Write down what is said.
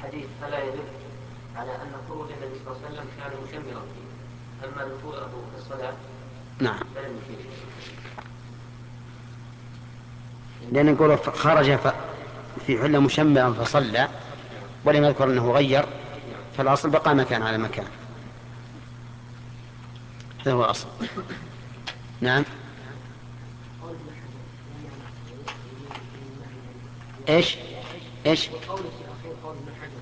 الحديث فلا يدل على أن خروج النبي صلى الله عليه وسلم كان مشمرا فيه، أما دخوله في الصلاة نعم، فلم يشير. لأن يقول خرج في حلة مشمرا فصلى ولم يذكر أنه غير، فالأصل بقى مكان على مكان، هذا هو الأصل. نعم. ايش؟